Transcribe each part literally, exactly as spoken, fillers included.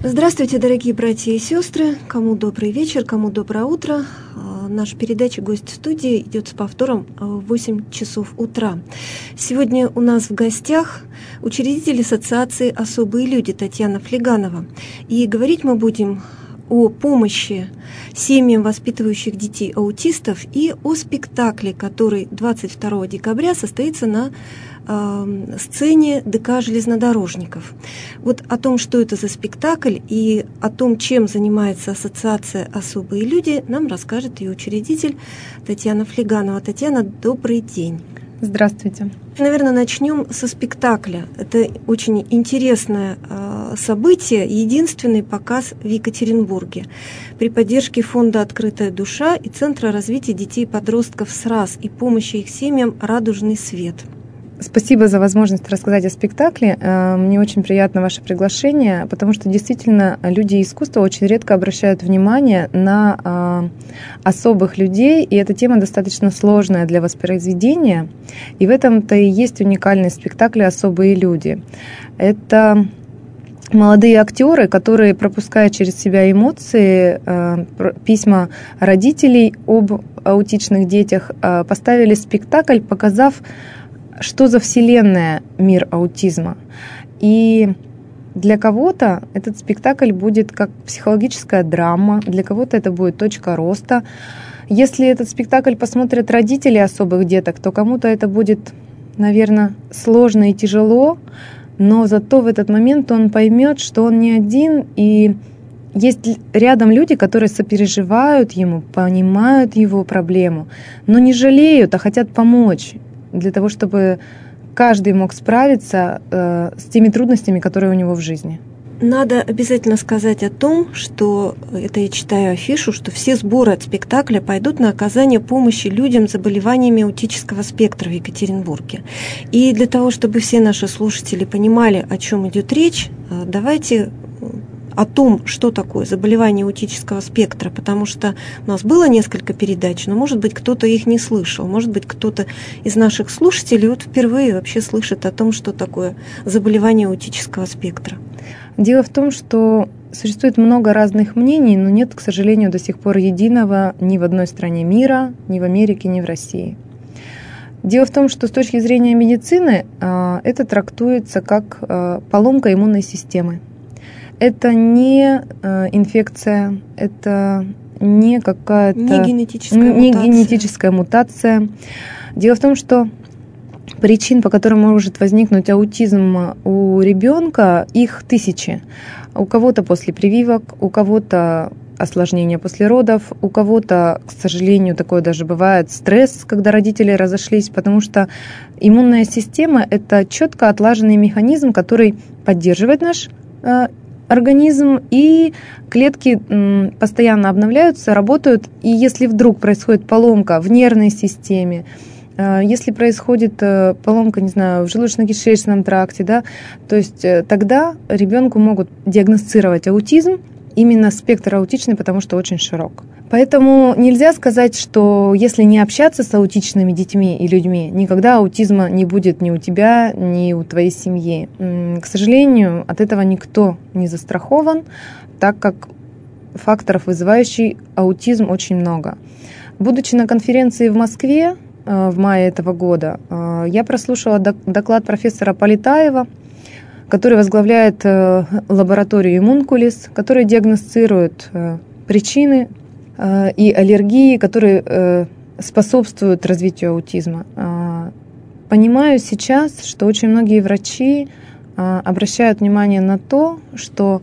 Здравствуйте, дорогие братья и сестры. Кому добрый вечер, кому доброе утро. Наша передача «Гость в студии» идет с повтором в восемь часов утра. Сегодня у нас в гостях учредитель Ассоциации «Особые люди» Татьяна Флеганова. И говорить мы будем о помощи семьям, воспитывающих детей-аутистов, и о спектакле, который двадцать второго декабря состоится на э, сцене ДК железнодорожников. Вот о том, что это за спектакль и о том, чем занимается Ассоциация «Особые люди», нам расскажет ее учредитель Татьяна Флеганова. Татьяна, добрый день. Здравствуйте. Наверное, начнем со спектакля. Это очень интересное э, событие, единственный показ в Екатеринбурге при поддержке фонда «Открытая душа» и Центра развития детей и подростков СРАС и помощи их семьям «Радужный свет». Спасибо за возможность рассказать о спектакле. Мне очень приятно ваше приглашение, потому что действительно люди искусства очень редко обращают внимание на особых людей, и эта тема достаточно сложная для воспроизведения. И в этом-то и есть уникальность спектакля «Особые люди». Это молодые актеры, которые, пропуская через себя эмоции, письма родителей об аутичных детях, поставили спектакль, показав, что за вселенная мир аутизма. И для кого-то этот спектакль будет как психологическая драма, для кого-то это будет точка роста. Если этот спектакль посмотрят родители особых деток, то кому-то это будет, наверное, сложно и тяжело, но зато в этот момент он поймет, что он не один, и есть рядом люди, которые сопереживают ему, понимают его проблему, но не жалеют, а хотят помочь, для того, чтобы каждый мог справиться э, с теми трудностями, которые у него в жизни. Надо обязательно сказать о том, что, это я читаю афишу, что все сборы от спектакля пойдут на оказание помощи людям с заболеваниями аутического спектра в Екатеринбурге. И для того, чтобы все наши слушатели понимали, о чем идет речь, давайте о том, что такое заболевание аутического спектра, потому что у нас было несколько передач, но, может быть, кто-то их не слышал, может быть, кто-то из наших слушателей вот впервые вообще слышит о том, что такое заболевание аутического спектра. Дело в том, что существует много разных мнений, но нет, к сожалению, до сих пор единого ни в одной стране мира, ни в Америке, ни в России. Дело в том, что с точки зрения медицины это трактуется как поломка иммунной системы. Это не э, инфекция, это не какая-то не генетическая, не мутация. генетическая мутация. Дело в том, что причин, по которым может возникнуть аутизм у ребенка, их тысячи. У кого-то после прививок, у кого-то осложнения после родов, у кого-то, к сожалению, такое даже бывает, стресс, когда родители разошлись, потому что иммунная система – это четко отлаженный механизм, который поддерживает наш э, организм, и клетки постоянно обновляются, работают, и если вдруг происходит поломка в нервной системе, если происходит поломка, не знаю, в желудочно-кишечном тракте, да, то есть тогда ребенку могут диагностировать аутизм, именно спектр аутичный, потому что очень широк. Поэтому нельзя сказать, что если не общаться с аутичными детьми и людьми, никогда аутизма не будет ни у тебя, ни у твоей семьи. К сожалению, от этого никто не застрахован, так как факторов, вызывающих аутизм, очень много. Будучи на конференции в Москве в мае этого года, я прослушала доклад профессора Полетаева, который возглавляет лабораторию Иммункулис, который диагностирует причины и аллергии, которые способствуют развитию аутизма. Понимаю сейчас, что очень многие врачи обращают внимание на то, что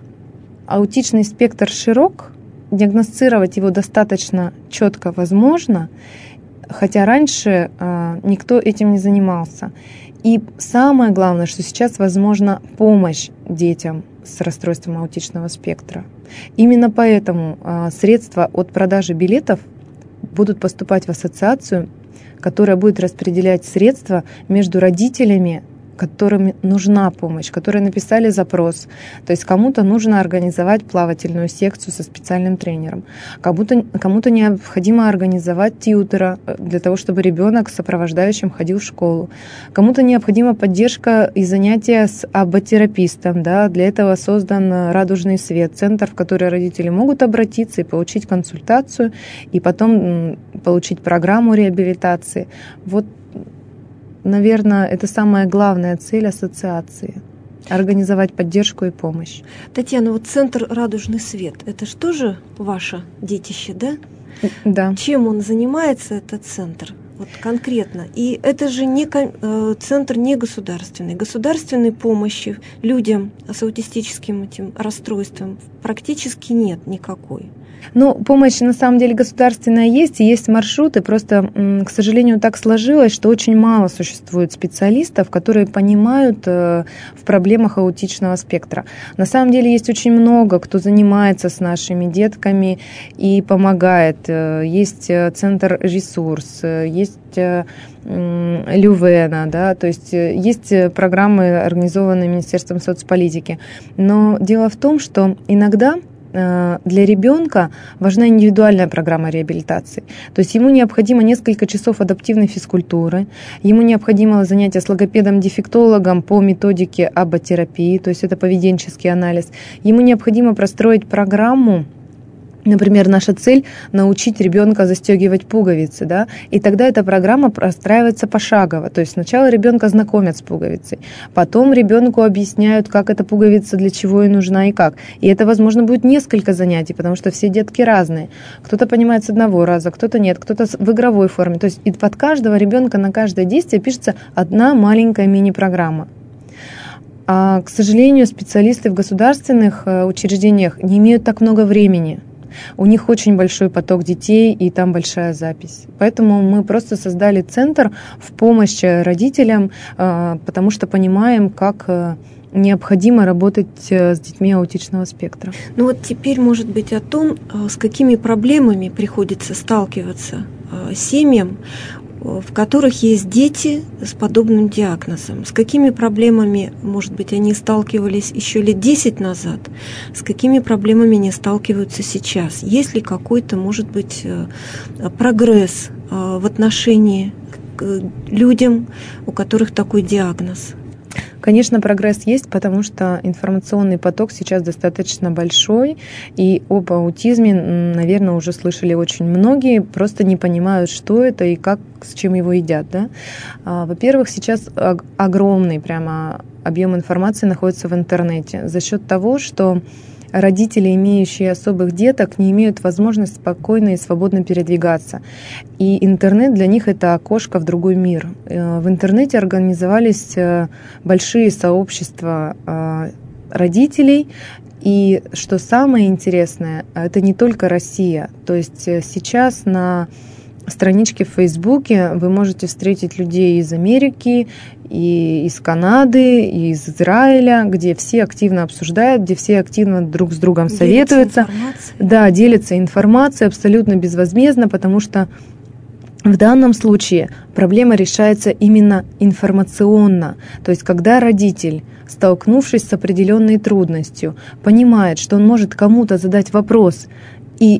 аутичный спектр широк, диагностировать его достаточно четко возможно, хотя раньше никто этим не занимался. И самое главное, что сейчас возможна помощь детям с расстройством аутичного спектра. Именно поэтому средства от продажи билетов будут поступать в ассоциацию, которая будет распределять средства между родителями которым нужна помощь, которые написали запрос. То есть кому-то нужно организовать плавательную секцию со специальным тренером, кому-то, кому-то необходимо организовать тьютера для того, чтобы ребенок с сопровождающим ходил в школу, кому-то необходима поддержка и занятия с аботерапистом. Да? Для этого создан «Радужный свет», центр, в который родители могут обратиться и получить консультацию, и потом получить программу реабилитации. Вот, наверное, это самая главная цель ассоциации – организовать поддержку и помощь. Татьяна, вот центр «Радужный свет» – это же тоже ваше детище, да? Да. Чем он занимается, этот центр? Вот конкретно. И это же не центр не государственный. Государственной помощи людям с аутистическим этим расстройством практически нет никакой. Ну, помощь на самом деле государственная есть, и есть маршруты, просто, к сожалению, так сложилось, что очень мало существует специалистов, которые понимают в проблемах аутичного спектра. На самом деле есть очень много, кто занимается с нашими детками и помогает. Есть центр «Ресурс», есть Лювена, да, то есть есть программы, организованные Министерством соцполитики. Но дело в том, что иногда для ребенка важна индивидуальная программа реабилитации. То есть ему необходимо несколько часов адаптивной физкультуры, ему необходимо занятие с логопедом-дефектологом по методике аботерапии, то есть это поведенческий анализ. Ему необходимо простроить программу. Например, наша цель – научить ребенка застегивать пуговицы, да, и тогда эта программа простраивается пошагово. То есть сначала ребенка знакомят с пуговицей, потом ребенку объясняют, как эта пуговица, для чего ей нужна и как. И это, возможно, будет несколько занятий, потому что все детки разные. Кто-то понимает с одного раза, кто-то нет, кто-то в игровой форме. То есть и под каждого ребенка на каждое действие пишется одна маленькая мини-программа. А, к сожалению, специалисты в государственных учреждениях не имеют так много времени. У них очень большой поток детей, и там большая запись. Поэтому мы просто создали центр в помощь родителям, потому что понимаем, как необходимо работать с детьми аутичного спектра. Ну вот теперь, может быть, о том, с какими проблемами приходится сталкиваться семьям, в которых есть дети с подобным диагнозом. С какими проблемами, может быть, они сталкивались еще лет десять назад, с какими проблемами они сталкиваются сейчас? Есть ли какой-то, может быть, прогресс в отношении к людям, у которых такой диагноз? Конечно, прогресс есть, потому что информационный поток сейчас достаточно большой, и об аутизме, наверное, уже слышали очень многие, просто не понимают, что это и как, с чем его едят. Да? Во-первых, сейчас огромный прямо объем информации находится в интернете за счет того, что родители, имеющие особых деток, не имеют возможности спокойно и свободно передвигаться. И интернет для них — это окошко в другой мир. В интернете организовались большие сообщества родителей. И что самое интересное, это не только Россия. То есть сейчас на страничке в Фейсбуке вы можете встретить людей из Америки, и из Канады, и из Израиля, где все активно обсуждают, где все активно друг с другом делятся советуются. Информацией. Да, делятся информацией абсолютно безвозмездно, потому что в данном случае проблема решается именно информационно. То есть когда родитель, столкнувшись с определенной трудностью, понимает, что он может кому-то задать вопрос, и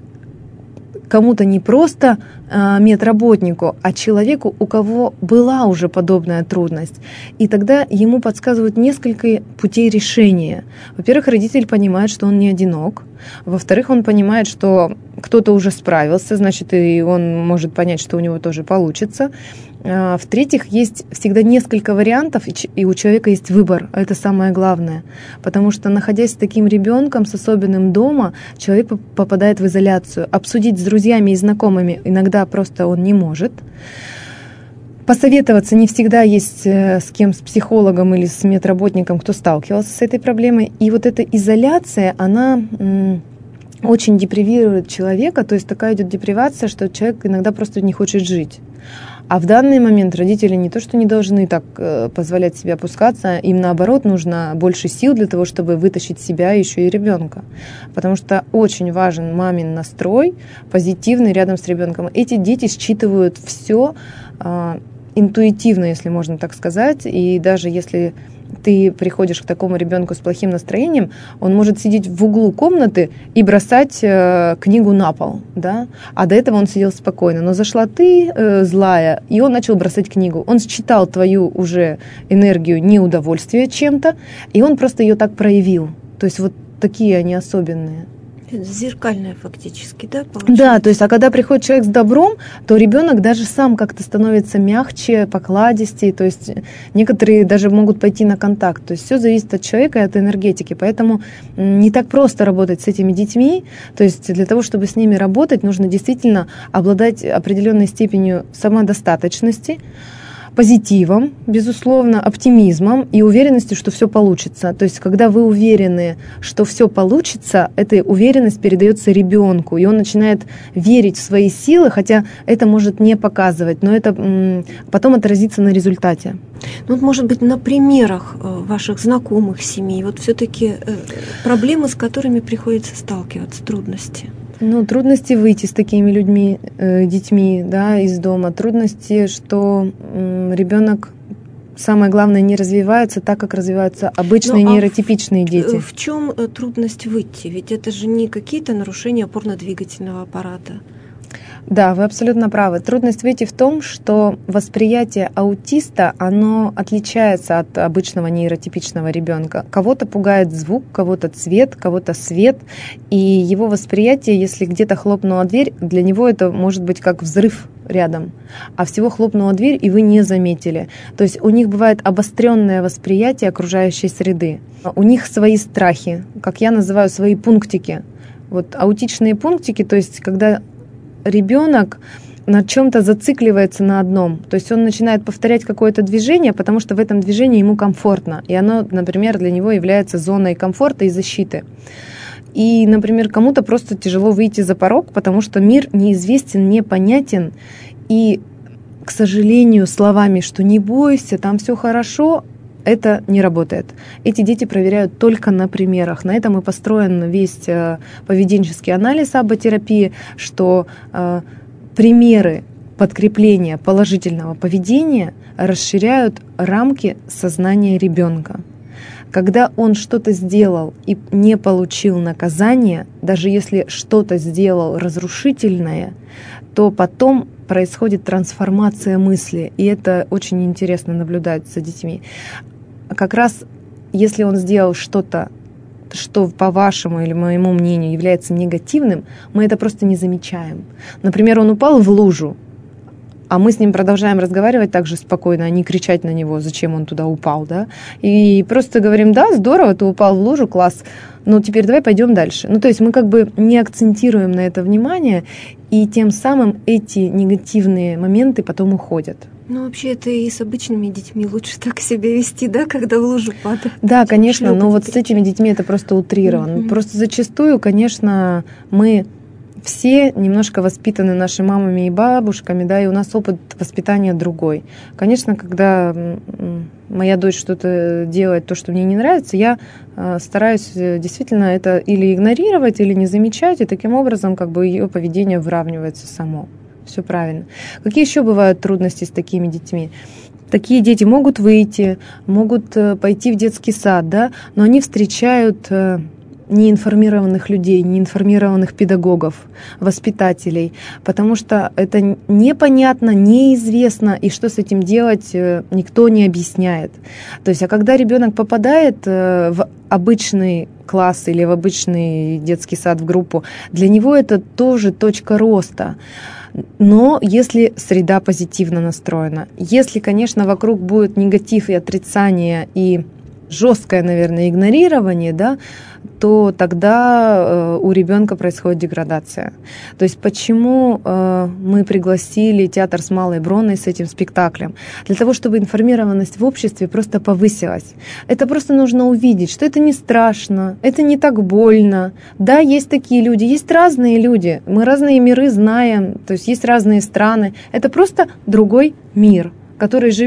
кому-то не просто э, медработнику, а человеку, у кого была уже подобная трудность. И тогда ему подсказывают несколько путей решения. Во-первых, родитель понимает, что он не одинок. Во-вторых, он понимает, что кто-то уже справился, значит, и он может понять, что у него тоже получится. В-третьих, есть всегда несколько вариантов, и у человека есть выбор. Это самое главное. Потому что, находясь с таким ребенком, с особенным дома, человек попадает в изоляцию. Обсудить с друзьями и знакомыми иногда просто он не может. Посоветоваться не всегда есть с кем, с психологом или с медработником, кто сталкивался с этой проблемой. И вот эта изоляция, она очень депривирует человека, то есть такая идет депривация, что человек иногда просто не хочет жить. А в данный момент родители не то, что не должны так позволять себе опускаться, им наоборот нужно больше сил для того, чтобы вытащить себя, еще и ребенка. Потому что очень важен мамин настрой, позитивный рядом с ребенком. Эти дети считывают все интуитивно, если можно так сказать, и даже если ты приходишь к такому ребенку с плохим настроением, он может сидеть в углу комнаты и бросать э, книгу на пол, да, а до этого он сидел спокойно, но зашла ты э, злая, и он начал бросать книгу, он считал твою уже энергию неудовольствия чем-то, и он просто ее так проявил, то есть вот такие они особенные. Зеркальное фактически, да, получается? Да, то есть, а когда приходит человек с добром, то ребенок даже сам как-то становится мягче, покладистее, то есть некоторые даже могут пойти на контакт. То есть все зависит от человека и от энергетики, поэтому не так просто работать с этими детьми. То есть для того, чтобы с ними работать, нужно действительно обладать определенной степенью самодостаточности, позитивом, безусловно, оптимизмом и уверенностью, что все получится. То есть, когда вы уверены, что все получится, эта уверенность передается ребенку, и он начинает верить в свои силы, хотя это может не показывать, но это м, потом отразится на результате. Ну, вот, может быть, на примерах ваших знакомых семей, вот все-таки проблемы, с которыми приходится сталкиваться, трудности. Ну, трудности выйти с такими людьми, э, детьми, да, из дома. Трудности, что э, ребенок, самое главное, не развивается так, как развиваются обычные ну, нейротипичные а дети. В, в чем трудность выйти? Ведь это же не какие-то нарушения опорно-двигательного аппарата. Да, вы абсолютно правы. Трудность выйти в том, что восприятие аутиста, оно отличается от обычного нейротипичного ребенка. Кого-то пугает звук, кого-то цвет, кого-то свет. И его восприятие, если где-то хлопнула дверь, для него это может быть как взрыв рядом. А всего хлопнула дверь, и вы не заметили. То есть у них бывает обостренное восприятие окружающей среды. У них свои страхи, как я называю, свои пунктики. Вот аутичные пунктики, то есть когда ребенок на чем-то зацикливается на одном. То есть он начинает повторять какое-то движение, потому что в этом движении ему комфортно. И оно, например, для него является зоной комфорта и защиты. И, например, кому-то просто тяжело выйти за порог, потому что мир неизвестен, непонятен. И, к сожалению, словами, что не бойся, там все хорошо, это не работает. Эти дети проверяют только на примерах. На этом и построен весь поведенческий анализ аботерапии, что э, примеры подкрепления положительного поведения расширяют рамки сознания ребенка. Когда он что-то сделал и не получил наказания, даже если что-то сделал разрушительное, то потом происходит трансформация мысли, и это очень интересно наблюдать за детьми. Как раз если он сделал что-то, что по вашему или моему мнению является негативным, мы это просто не замечаем. Например, он упал в лужу, а мы с ним продолжаем разговаривать так же спокойно, а не кричать на него, зачем он туда упал, да? И просто говорим, да, здорово, ты упал в лужу, класс, ну теперь давай пойдем дальше. Ну то есть мы как бы не акцентируем на это внимание, и тем самым эти негативные моменты потом уходят. Ну, вообще, это и с обычными детьми лучше так себя вести, да, когда в лужу падает. Да, конечно, но вот с этими детьми это просто утрировано. Mm-hmm. Просто зачастую, конечно, мы все немножко воспитаны нашими мамами и бабушками, да, и у нас опыт воспитания другой. Конечно, когда моя дочь что-то делает, то, что мне не нравится, я стараюсь действительно это или игнорировать, или не замечать, и таким образом как бы ее поведение выравнивается само. Все правильно. Какие еще бывают трудности с такими детьми? Такие дети могут выйти, могут пойти в детский сад, да, но они встречают неинформированных людей, неинформированных педагогов, воспитателей, потому что это непонятно, неизвестно, и что с этим делать, никто не объясняет. То есть, а когда ребенок попадает в обычный класс или в обычный детский сад, в группу, для него это тоже точка роста. Но если среда позитивно настроена, если, конечно, вокруг будет негатив и отрицание, и жесткое, наверное, игнорирование, да, то тогда у ребенка происходит деградация. То есть почему мы пригласили театр с Малой Бронной с этим спектаклем? Для того, чтобы информированность в обществе просто повысилась. Это просто нужно увидеть, что это не страшно, это не так больно. Да, есть такие люди, есть разные люди, мы разные миры знаем, то есть есть разные страны. Это просто другой мир, который живет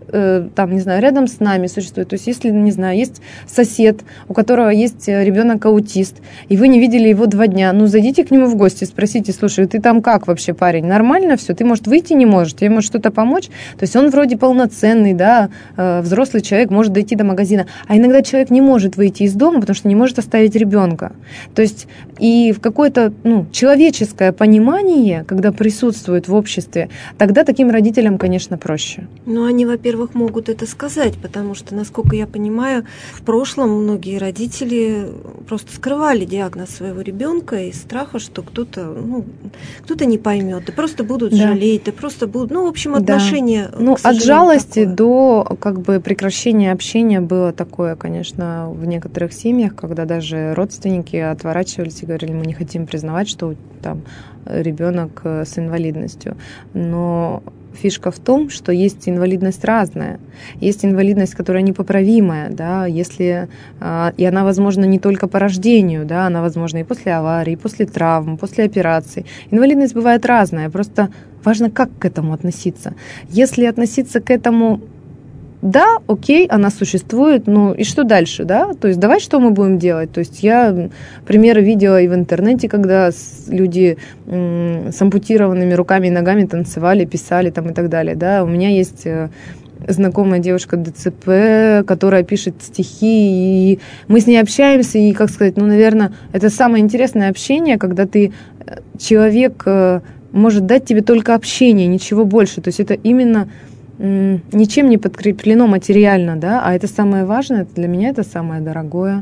э, там, не знаю, рядом с нами существует. То есть если, не знаю, есть сосед, у которого есть ребенок-аутист, и вы не видели его два дня, ну, зайдите к нему в гости, спросите, слушай, ты там как вообще, парень, нормально все? Ты, может, выйти не можешь, тебе может что-то помочь? То есть он вроде полноценный, да, э, взрослый человек, может дойти до магазина, а иногда человек не может выйти из дома, потому что не может оставить ребенка. То есть и в какое-то, ну, человеческое понимание, когда присутствует в обществе, тогда таким родителям, конечно, проще. Ну, они, во-первых, могут это сказать, потому что, насколько я понимаю, в прошлом многие родители просто скрывали диагноз своего ребенка из страха, что кто-то, ну, кто-то не поймет, и просто будут да. жалеть, и просто будут, ну, в общем, отношения. Да. Ну, от жалости такое. До как бы прекращения общения было такое, конечно, в некоторых семьях, когда даже родственники отворачивались и говорили, мы не хотим признавать, что там ребенок с инвалидностью. Но фишка в том, что есть инвалидность разная. Есть инвалидность, которая непоправимая, да, если, и она возможна не только по рождению, да, она возможна и после аварии, и после травм, после операций. Инвалидность бывает разная, просто важно, как к этому относиться. Если относиться к этому да, окей, она существует, ну и что дальше, да? То есть давай что мы будем делать? То есть я примеры видела и в интернете, когда люди м, с ампутированными руками и ногами танцевали, писали там и так далее, да? У меня есть знакомая девушка ДЦП, которая пишет стихи, и мы с ней общаемся, и, как сказать, ну, наверное, это самое интересное общение, когда ты, человек может дать тебе только общение, ничего больше, то есть это именно ничем не подкреплено материально, да, а это самое важное, для меня это самое дорогое.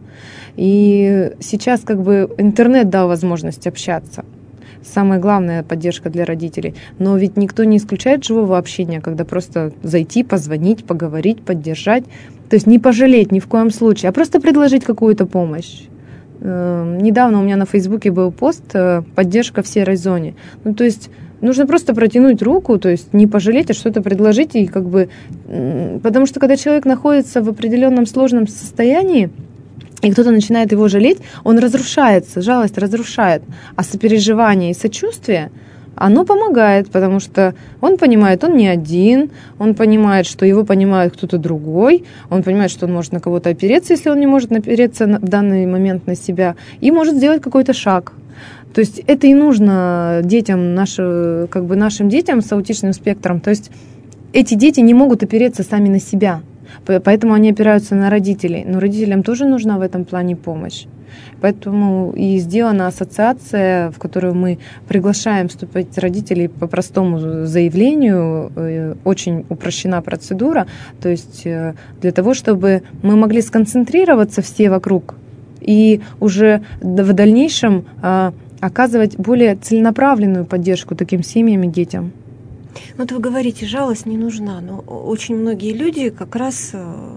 И сейчас как бы интернет дал возможность общаться. Самая главная поддержка для родителей. Но ведь никто не исключает живого общения, когда просто зайти, позвонить, поговорить, поддержать. То есть не пожалеть ни в коем случае, а просто предложить какую-то помощь. Недавно у меня на Фейсбуке был пост «Поддержка в серой зоне». Ну, то есть нужно просто протянуть руку, то есть не пожалеть, а что-то предложить. И как бы, потому что когда человек находится в определенном сложном состоянии, и кто-то начинает его жалеть, он разрушается, жалость разрушает. А сопереживание и сочувствие, оно помогает, потому что он понимает, он не один, он понимает, что его понимает кто-то другой, он понимает, что он может на кого-то опереться, если он не может опереться в данный момент на себя, и может сделать какой-то шаг. То есть это и нужно детям, наши, как бы нашим детям с аутичным спектром. То есть эти дети не могут опереться сами на себя, поэтому они опираются на родителей. Но родителям тоже нужна в этом плане помощь. Поэтому и сделана ассоциация, в которую мы приглашаем вступать родителей по простому заявлению. Очень упрощена процедура. То есть для того, чтобы мы могли сконцентрироваться все вокруг и уже в дальнейшем оказывать более целенаправленную поддержку таким семьям и детям. Вот вы говорите, жалость не нужна, но очень многие люди, как раз,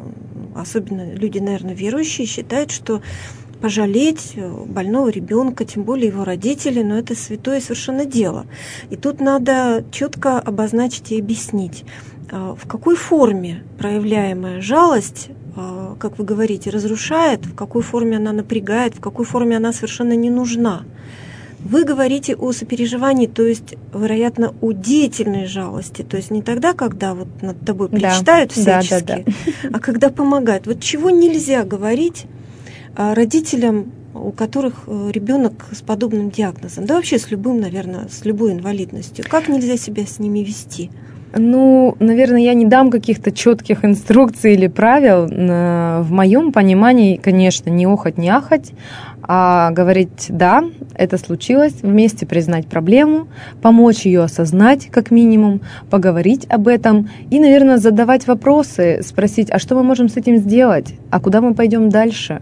особенно люди, наверное, верующие, считают, что пожалеть больного ребенка, тем более его родителей, но это святое совершенно дело. И тут надо четко обозначить и объяснить, в какой форме проявляемая жалость, как вы говорите, разрушает, в какой форме она напрягает, в какой форме она совершенно не нужна. Вы говорите о сопереживании, то есть, вероятно, о деятельной жалости, то есть не тогда, когда вот над тобой причитают да, всячески, да, да, да. а когда помогают. Вот чего нельзя говорить родителям, у которых ребенок с подобным диагнозом, да вообще с любым, наверное, с любой инвалидностью. Как нельзя себя с ними вести? Ну, наверное, я не дам каких-то четких инструкций или правил. В моем понимании, конечно, не охать, не ахать, а говорить «да, это случилось», вместе признать проблему, помочь ее осознать как минимум, поговорить об этом и, наверное, задавать вопросы, спросить, а что мы можем с этим сделать, а куда мы пойдем дальше,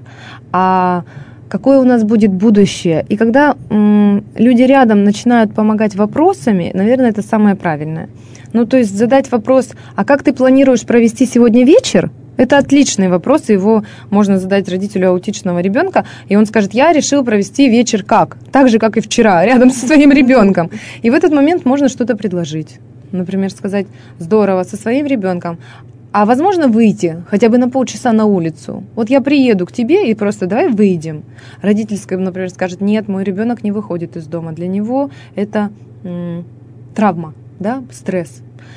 а какое у нас будет будущее. И когда м, люди рядом начинают помогать вопросами, наверное, это самое правильное. Ну, то есть задать вопрос, а как ты планируешь провести сегодня вечер? Это отличный вопрос, его можно задать родителю аутичного ребенка, и он скажет, я решил провести вечер как? Так же, как и вчера, рядом со своим ребенком. И в этот момент можно что-то предложить. Например, сказать, здорово, со своим ребенком, а возможно выйти хотя бы на полчаса на улицу. Вот я приеду к тебе и просто давай выйдем. Родитель, например, скажет, нет, мой ребенок не выходит из дома, для него это м- травма, да, стресс.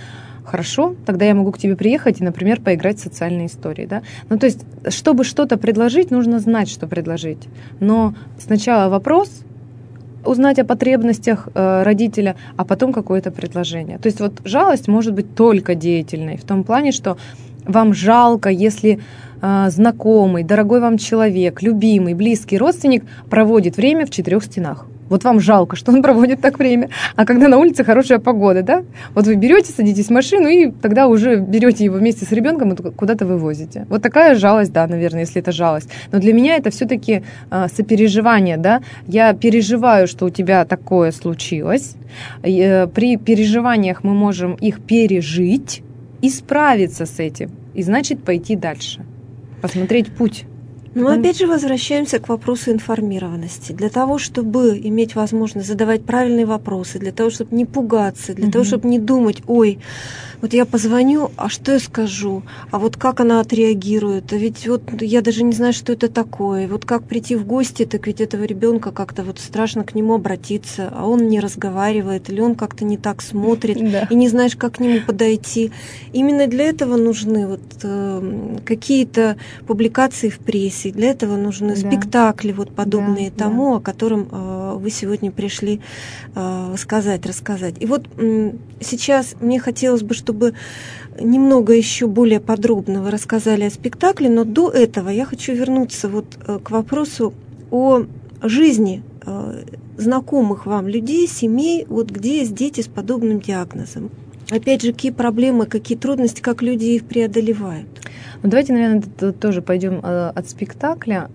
хорошо, тогда я могу к тебе приехать и, например, поиграть в социальные истории. Да? Ну, то есть, чтобы что-то предложить, нужно знать, что предложить. Но сначала вопрос, узнать о потребностях э, родителя, а потом какое-то предложение. То есть вот жалость может быть только деятельной, в том плане, что вам жалко, если э, знакомый, дорогой вам человек, любимый, близкий родственник проводит время в четырех стенах. Вот вам жалко, что он проводит так время. А когда на улице хорошая погода, да? Вот вы берете, садитесь в машину и тогда уже берете его вместе с ребенком и куда-то вывозите. Вот такая жалость, да, наверное, если это жалость. Но для меня это все-таки э, сопереживание, да? Я переживаю, что у тебя такое случилось. И, э, при переживаниях мы можем их пережить и справиться с этим. И значит пойти дальше. Посмотреть путь. Но мы опять же возвращаемся к вопросу информированности. Для того, чтобы иметь возможность задавать правильные вопросы, для того, чтобы не пугаться, для mm-hmm. того, чтобы не думать, ой, вот я позвоню, а что я скажу? А вот как она отреагирует? А ведь вот я даже не знаю, что это такое. Вот как прийти в гости, так ведь этого ребенка как-то вот страшно к нему обратиться, а он не разговаривает, или он как-то не так смотрит, да. и не знаешь, как к нему подойти. Именно для этого нужны вот э, какие-то публикации в прессе, для этого нужны да. спектакли, вот подобные да, тому, да. о котором э, вы сегодня пришли э, сказать, рассказать. И вот э, сейчас мне хотелось бы, чтобы немного еще более подробно вы рассказали о спектакле, но до этого я хочу вернуться вот э, к вопросу о жизни э, знакомых вам людей, семей, вот где есть дети с подобным диагнозом. Опять же, какие проблемы, какие трудности, как люди их преодолевают? Ну, давайте, наверное, тоже пойдем от спектакля.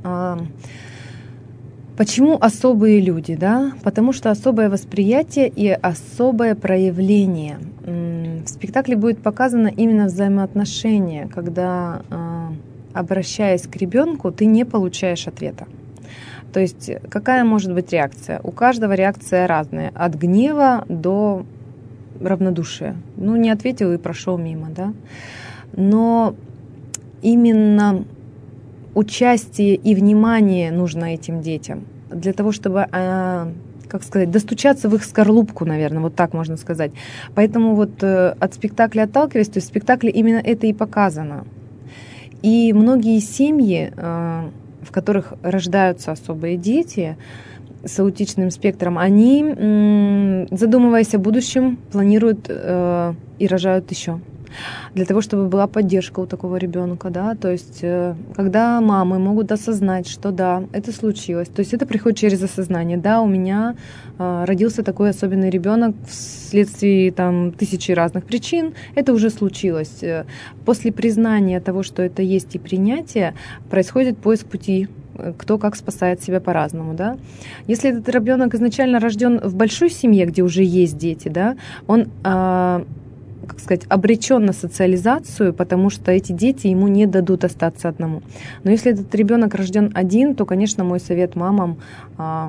Почему особые люди? Да? Потому что особое восприятие и особое проявление. В спектакле будет показано именно взаимоотношение, когда, обращаясь к ребенку, ты не получаешь ответа. То есть какая может быть реакция? У каждого реакция разная, от гнева до равнодушия. Ну, не ответил и прошел мимо, да. Но именно участие и внимание нужно этим детям для того, чтобы, как сказать, достучаться в их скорлупку, наверное, вот так можно сказать. Поэтому вот от спектакля отталкиваясь, то есть в спектакле именно это и показано. И многие семьи, в которых рождаются особые дети с аутичным спектром, они, задумываясь о будущем, планируют э, и рожают еще. Для того, чтобы была поддержка у такого ребенка, да, то есть э, когда мамы могут осознать, что да, это случилось, то есть это приходит через осознание, да, у меня э, родился такой особенный ребенок вследствие там тысячи разных причин, это уже случилось. После признания того, что это есть и принятия, происходит поиск пути. Кто как спасает себя по-разному, да. Если этот ребенок изначально рожден в большой семье, где уже есть дети, да, он, а, как сказать, обречен на социализацию, потому что эти дети ему не дадут остаться одному. Но если этот ребенок рожден один, то, конечно, мой совет мамам а,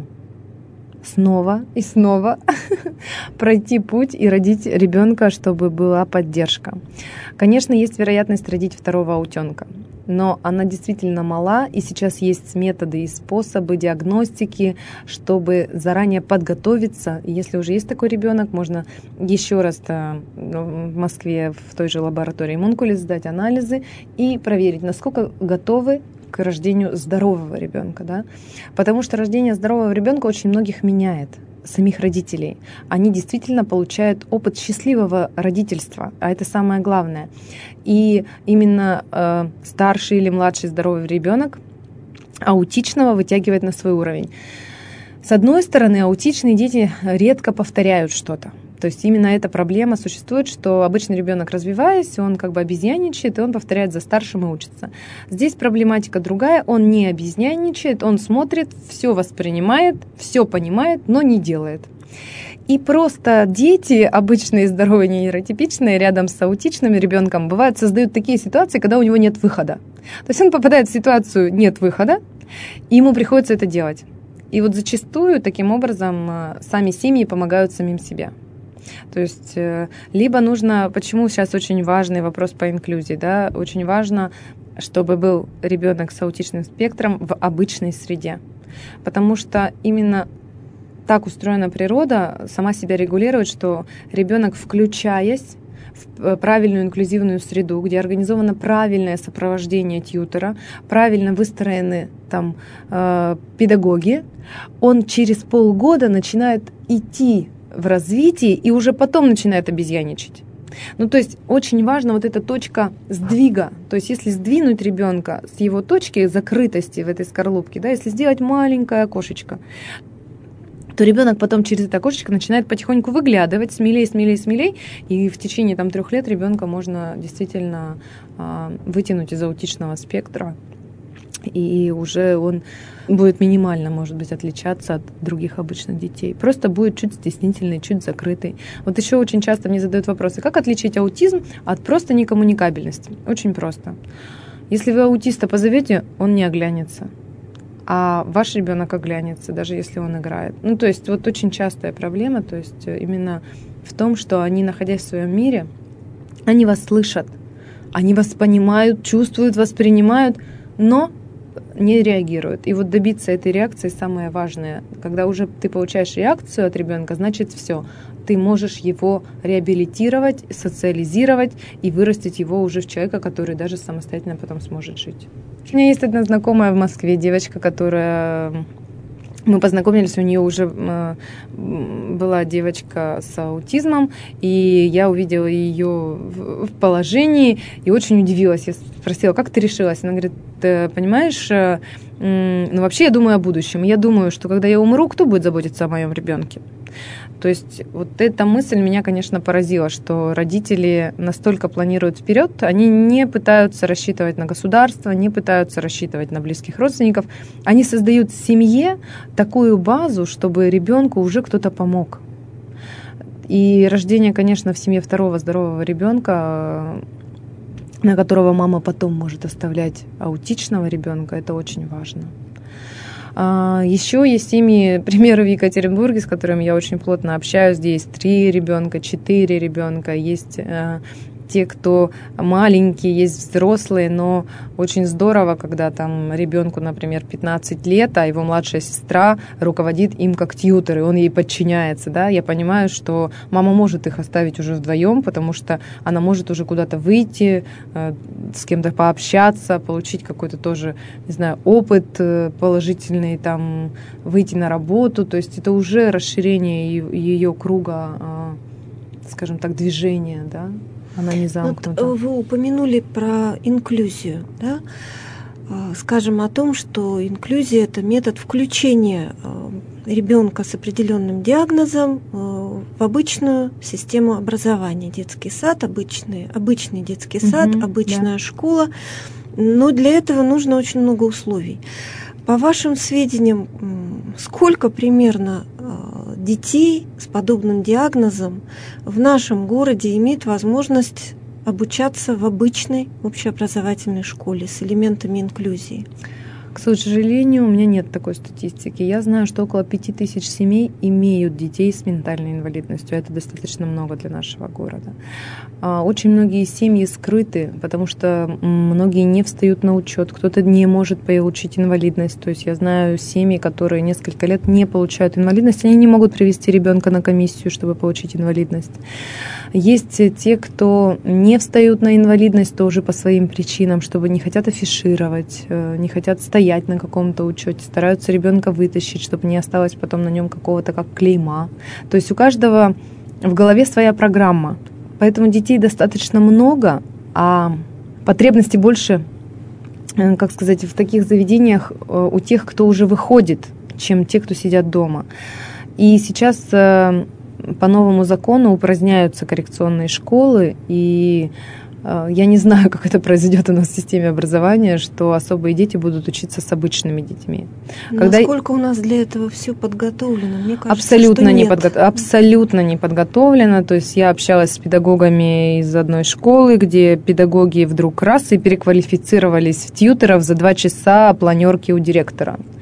снова и снова пройти путь и родить ребенка, чтобы была поддержка. Конечно, есть вероятность родить второго аутенка, но она действительно мала, и сейчас есть методы и способы диагностики, чтобы заранее подготовиться. И если уже есть такой ребенок, можно еще раз в Москве в той же лаборатории Мункулис сдать анализы и проверить, насколько готовы к рождению здорового ребенка, да? Потому что рождение здорового ребенка очень многих меняет, самих родителей. Они действительно получают опыт счастливого родительства, а это самое главное. И именно э, старший или младший здоровый ребенок аутичного вытягивает на свой уровень. С одной стороны, аутичные дети редко повторяют что-то. То есть именно эта проблема существует, что обычный ребенок, развиваясь, он как бы обезьянничает, и он повторяет за старшим и учится. Здесь проблематика другая, он не обезьянничает, он смотрит, все воспринимает, все понимает, но не делает. И просто дети, обычные здоровые нейротипичные, рядом с аутичным ребенком, бывают, создают такие ситуации, когда у него нет выхода. То есть он попадает в ситуацию «нет выхода», и ему приходится это делать. И вот зачастую таким образом сами семьи помогают самим себе. То есть либо нужно, почему сейчас очень важный вопрос по инклюзии, да, очень важно, чтобы был ребенок с аутичным спектром в обычной среде, потому что именно так устроена природа, сама себя регулирует, что ребенок, включаясь, в правильную инклюзивную среду, где организовано правильное сопровождение тьютера, правильно выстроены там э, педагоги, он через полгода начинает идти в развитии и уже потом начинает обезьяничать. Ну, то есть очень важна вот эта точка сдвига. То есть если сдвинуть ребенка с его точки закрытости в этой скорлупке, да, если сделать маленькое окошечко, то ребенок потом через это окошечко начинает потихоньку выглядывать, смелее, смелее, смелее, и в течение там трех лет ребенка можно действительно э, вытянуть из аутичного спектра, и уже он будет минимально, может быть, отличаться от других обычных детей. Просто будет чуть стеснительный, чуть закрытый. Вот еще очень часто мне задают вопросы, как отличить аутизм от просто некоммуникабельности? Очень просто. Если вы аутиста позовете, он не оглянется. А ваш ребенок оглянется, даже если он играет. Ну, то есть вот очень частая проблема, то есть именно в том, что они, находясь в своем мире, они вас слышат, они вас понимают, чувствуют, воспринимают, но не реагируют. И вот добиться этой реакции самое важное. Когда уже ты получаешь реакцию от ребенка, значит все. Ты можешь его реабилитировать, социализировать и вырастить его уже в человека, который даже самостоятельно потом сможет жить. У меня есть одна знакомая в Москве, девочка, которая... Мы познакомились, у нее уже была девочка с аутизмом, и я увидела ее в положении и очень удивилась. Я спросила, как ты решилась? Она говорит, ты понимаешь, ну вообще я думаю о будущем. Я думаю, что когда я умру, кто будет заботиться о моем ребенке? То есть вот эта мысль меня, конечно, поразила, что родители настолько планируют вперед, они не пытаются рассчитывать на государство, не пытаются рассчитывать на близких родственников. Они создают в семье такую базу, чтобы ребенку уже кто-то помог. И рождение, конечно, в семье второго здорового ребенка, на которого мама потом может оставлять аутичного ребенка, это очень важно. Еще есть семьи, примеры в Екатеринбурге, с которыми я очень плотно общаюсь. Здесь три ребенка, четыре ребенка, есть те, кто маленькие, есть взрослые, но очень здорово, когда там ребенку, например, пятнадцать лет, а его младшая сестра руководит им как тьютер, и он ей подчиняется, да, я понимаю, что мама может их оставить уже вдвоем, потому что она может уже куда-то выйти, с кем-то пообщаться, получить какой-то тоже, не знаю, опыт положительный, там, выйти на работу, то есть это уже расширение ее круга, скажем так, движения, да. Она не замкнута. Вот вы упомянули про инклюзию, да? Скажем о том, что инклюзия – это метод включения ребенка с определенным диагнозом в обычную систему образования. Детский сад, обычный, обычный детский сад, угу, обычная да. школа. Но для этого нужно очень много условий. По вашим сведениям, сколько примерно детей с подобным диагнозом в нашем городе имеют возможность обучаться в обычной общеобразовательной школе с элементами инклюзии? К сожалению, у меня нет такой статистики. Я знаю, что около пяти тысяч семей имеют детей с ментальной инвалидностью. Это достаточно много для нашего города. Очень многие семьи скрыты, потому что многие не встают на учет, кто-то не может получить инвалидность. То есть я знаю семьи, которые несколько лет не получают инвалидность, они не могут привести ребенка на комиссию, чтобы получить инвалидность. Есть те, кто не встают на инвалидность тоже по своим причинам, чтобы не хотят афишировать, не хотят стоять на каком-то учете, стараются ребенка вытащить, чтобы не осталось потом на нем какого-то как клейма. То есть у каждого в голове своя программа. Поэтому детей достаточно много, а потребности больше, как сказать, в таких заведениях у тех, кто уже выходит, чем те, кто сидят дома. И сейчас по новому закону упраздняются коррекционные школы, и я не знаю, как это произойдет у нас в системе образования, что особые дети будут учиться с обычными детьми. Когда... Насколько у нас для этого все подготовлено? Мне кажется, абсолютно, что не нет. подго... абсолютно не подготовлено. То есть я общалась с педагогами из одной школы, где педагоги вдруг раз и переквалифицировались в тьютеров за два часа планерки у директора.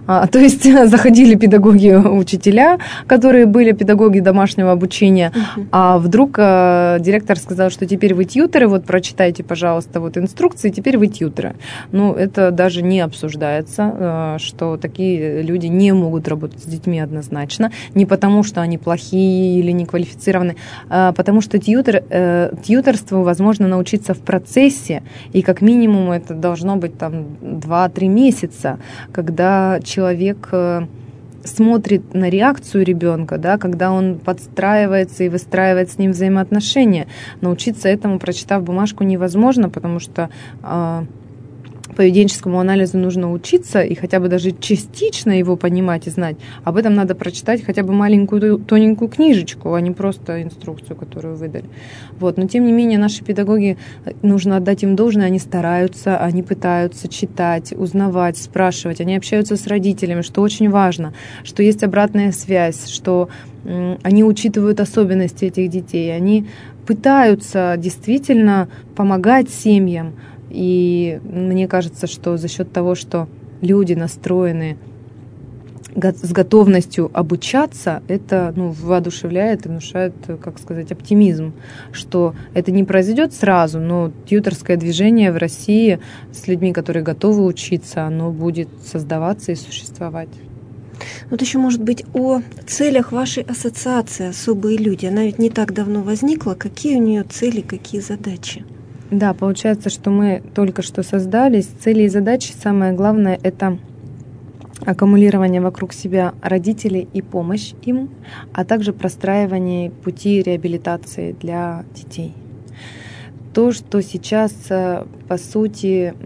А, то есть заходили педагоги, учителя, которые были педагоги домашнего обучения, uh-huh. а вдруг а, директор сказал, что теперь вы тьютеры, вот прочитайте, пожалуйста, вот инструкции, теперь вы тьютеры. Ну, это даже не обсуждается, а, что такие люди не могут работать с детьми однозначно, не потому, что они плохие или неквалифицированы, а потому что тьютер, э, тьютерству возможно научиться в процессе, и как минимум это должно быть там два-три месяца, когда человек смотрит на реакцию ребенка, да, когда он подстраивается и выстраивает с ним взаимоотношения. Научиться этому, прочитав бумажку, невозможно, потому что э, поведенческому анализу нужно учиться и хотя бы даже частично его понимать и знать. Об этом надо прочитать хотя бы маленькую тоненькую книжечку, а не просто инструкцию, которую выдали. Вот. Но тем не менее наши педагоги, нужно отдать им должное, они стараются, они пытаются читать, узнавать, спрашивать, они общаются с родителями, что очень важно, что есть обратная связь, что м, они учитывают особенности этих детей, они пытаются действительно помогать семьям. И мне кажется, что за счет того, что люди настроены с готовностью обучаться, это ну, воодушевляет и внушает, как сказать, оптимизм, что это не произойдет сразу, но тьюторское движение в России с людьми, которые готовы учиться, оно будет создаваться и существовать. Вот еще, может быть, о целях вашей ассоциации «Особые люди». Она ведь не так давно возникла. Какие у нее цели, какие задачи? Да, получается, что мы только что создались. Цели и задачи, самое главное, это аккумулирование вокруг себя родителей и помощь им, а также простраивание пути реабилитации для детей. То, что сейчас, по сути,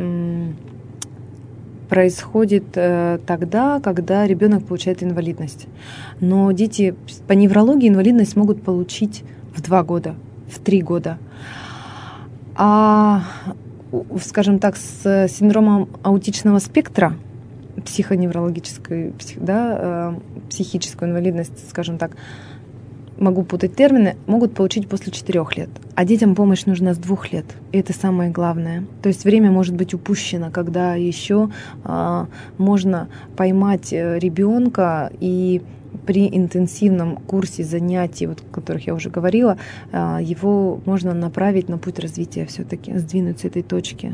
происходит тогда, когда ребенок получает инвалидность. Но дети по неврологии инвалидность могут получить в два года, в три года. А, скажем так, с синдромом аутичного спектра, психоневрологической, да, психическую инвалидность, скажем так, могу путать термины, могут получить после четырех лет. А детям помощь нужна с двух лет. И это самое главное. То есть время может быть упущено, когда еще а, можно поймать ребенка и при интенсивном курсе занятий, вот, о которых я уже говорила, его можно направить на путь развития все-таки, сдвинуть с этой точки.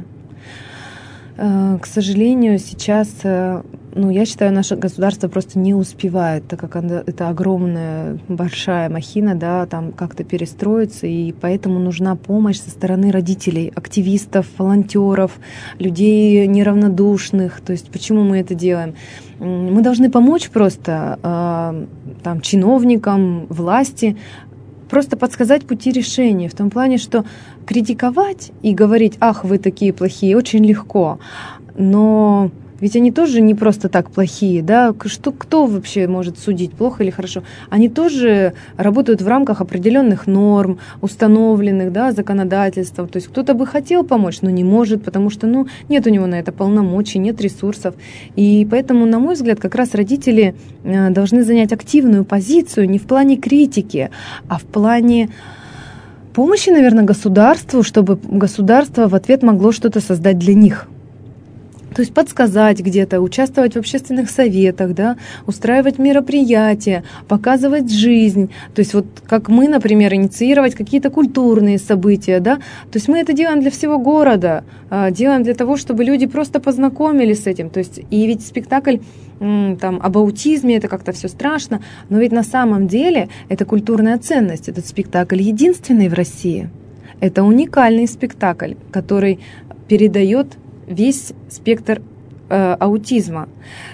К сожалению, сейчас, ну, я считаю, наше государство просто не успевает, так как это огромная, большая махина, да, там как-то перестроиться, и поэтому нужна помощь со стороны родителей, активистов, волонтеров, людей неравнодушных. То есть почему мы это делаем? Мы должны помочь просто там, чиновникам, власти, просто подсказать пути решения, в том плане, что критиковать и говорить: ах, вы такие плохие, очень легко, но ведь они тоже не просто так плохие, да, что, кто вообще может судить, плохо или хорошо? Они тоже работают в рамках определенных норм, установленных, да, законодательством, то есть кто-то бы хотел помочь, но не может, потому что, ну, нет у него на это полномочий, нет ресурсов, и поэтому, на мой взгляд, как раз родители должны занять активную позицию не в плане критики, а в плане помощи, наверное, государству, чтобы государство в ответ могло что-то создать для них. То есть подсказать где-то, участвовать в общественных советах, да, устраивать мероприятия, показывать жизнь. То есть вот как мы, например, инициировать какие-то культурные события, да. То есть мы это делаем для всего города, делаем для того, чтобы люди просто познакомились с этим. То есть и ведь спектакль там, об аутизме, это как-то все страшно, но ведь на самом деле это культурная ценность. Этот спектакль единственный в России. Это уникальный спектакль, который передает весь спектр э, аутизма.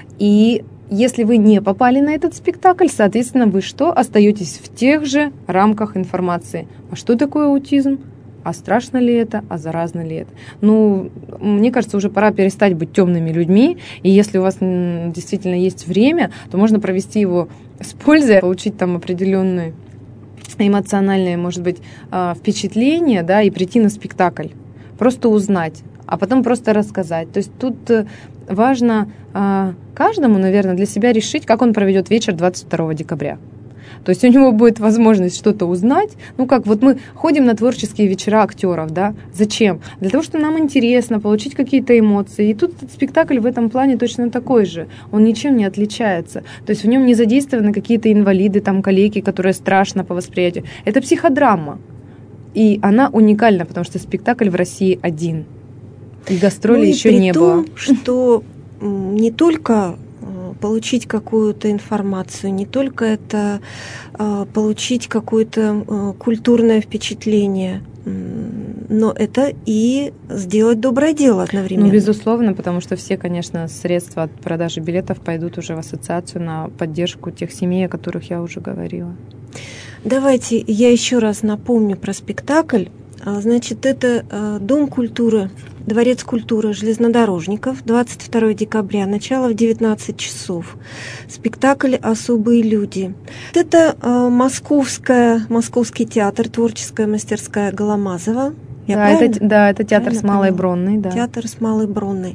И если вы не попали на этот спектакль, соответственно, вы что? Остаетесь в тех же рамках информации. А что такое аутизм? А страшно ли это? А заразно ли это? Ну, мне кажется, уже пора перестать быть темными людьми. И если у вас действительно есть время, то можно провести его с пользой, получить там определенные эмоциональные, может быть, впечатления, да, и прийти на спектакль. Просто узнать, а потом просто рассказать. То есть тут важно каждому, наверное, для себя решить, как он проведет вечер двадцать второго декабря. То есть у него будет возможность что-то узнать. Ну как, вот мы ходим на творческие вечера актеров, да? Зачем? Для того, что нам интересно получить какие-то эмоции. И тут этот спектакль в этом плане точно такой же. Он ничем не отличается. То есть в нем не задействованы какие-то инвалиды, там, калеки, которые страшно по восприятию. Это психодрама. И она уникальна, потому что спектакль в России один. И гастролей ну, еще и не том, было. Что не только получить какую-то информацию, не только это э, получить какое-то э, культурное впечатление, но это и сделать доброе дело одновременно. Ну, безусловно, потому что все, конечно, средства от продажи билетов пойдут уже в ассоциацию на поддержку тех семей, о которых я уже говорила. Давайте я еще раз напомню про спектакль. Значит, это Дом культуры, Дворец культуры железнодорожников, двадцать второго декабря, начало в девятнадцать часов. Спектакль «Особые люди». Это московская, Московский театр, творческая мастерская Голомазова. Я да, это, да, это театр с Малой Бронной. Да. Театр с Малой Бронной.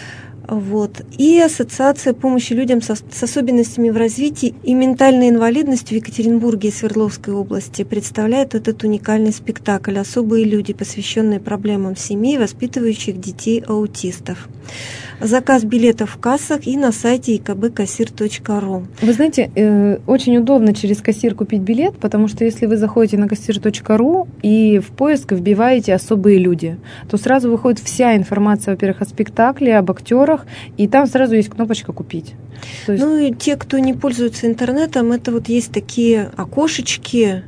Вот. И Ассоциация помощи людям со, с особенностями в развитии и ментальной инвалидностью в Екатеринбурге и Свердловской области представляет этот уникальный спектакль «Особые люди», посвященные проблемам семей, воспитывающих детей-аутистов. Заказ билетов в кассах и на сайте и ка бэ кассир точка ру. Вы знаете, э, очень удобно через кассир купить билет, потому что если вы заходите на кассир точка ру и в поиск вбиваете «Особые люди», то сразу выходит вся информация, во-первых, о спектакле, об актерах, и там сразу есть кнопочка «Купить». То есть... Ну и те, кто не пользуется интернетом, это вот есть такие окошечки,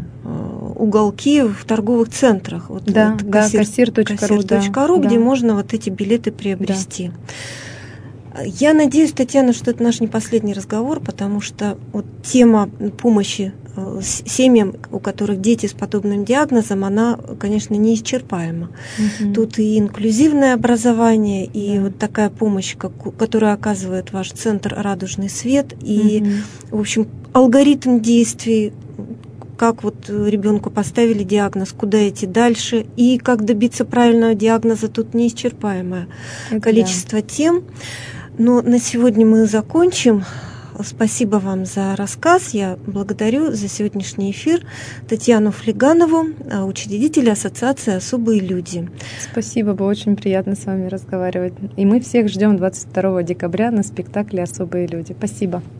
уголки в торговых центрах. Вот да, да, кассир точка ру, кассир точка ру, да, где да. можно вот эти билеты приобрести. Да. Я надеюсь, Татьяна, что это наш не последний разговор, потому что вот тема помощи семьям, у которых дети с подобным диагнозом, она, конечно, неисчерпаема. Угу. Тут и инклюзивное образование, и да. вот такая помощь, как, которую оказывает ваш центр «Радужный свет», и, угу. в общем, алгоритм действий, как вот ребенку поставили диагноз, куда идти дальше, и как добиться правильного диагноза, тут неисчерпаемое это количество да. тем. Но на сегодня мы закончим. Спасибо вам за рассказ. Я благодарю за сегодняшний эфир Татьяну Флеганову, учредителя Ассоциации «Особые люди». Спасибо, было очень приятно с вами разговаривать. И мы всех ждем двадцать второго декабря на спектакле «Особые люди». Спасибо.